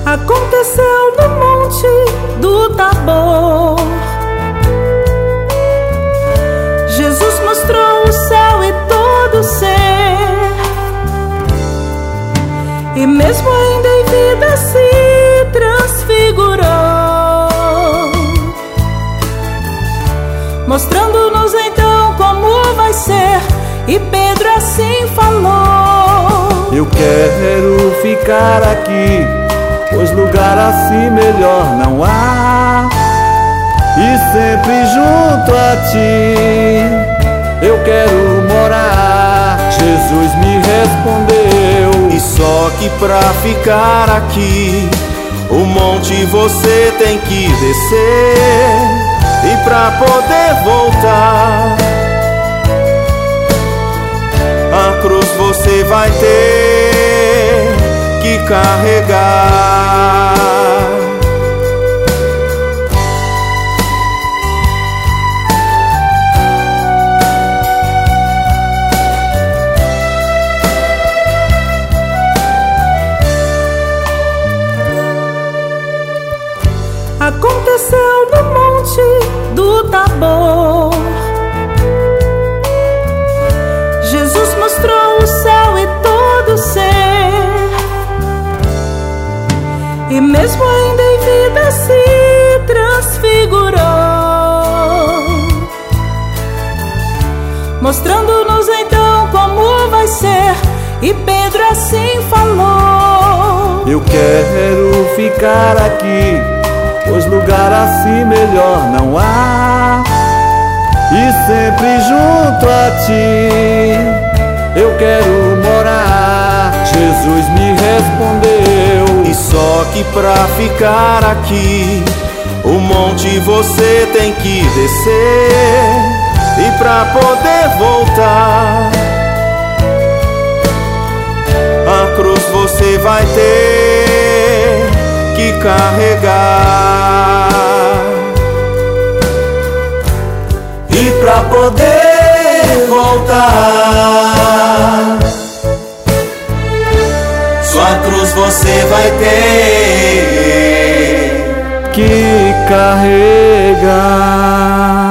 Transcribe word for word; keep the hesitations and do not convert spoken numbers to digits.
Aconteceu no monte do Tabor. Jesus mostrou o céu e todo o ser, e mesmo ainda em vida se transfigurou, mostrando-nos então como vai ser. E Pedro assim falou: eu quero ficar aqui, pois lugar assim melhor não há, e sempre junto a ti eu quero morar. Jesus me respondeu: e só que pra ficar aqui o monte você tem que descer, e pra poder voltar a cruz você vai ter que carregar. Aconteceu no monte do Tabor. Jesus mostrou o céu e todo o ser, e mesmo ainda em vida se transfigurou, mostrando-nos então como vai ser. E Pedro assim falou: eu quero ficar aqui, pois lugar assim melhor não há, e sempre junto a ti eu quero morar. Jesus me respondeu: e só que pra ficar aqui o monte você tem que descer, e pra poder voltar a cruz você vai ter que carregar. E pra poder voltar sua cruz você vai ter que carregar.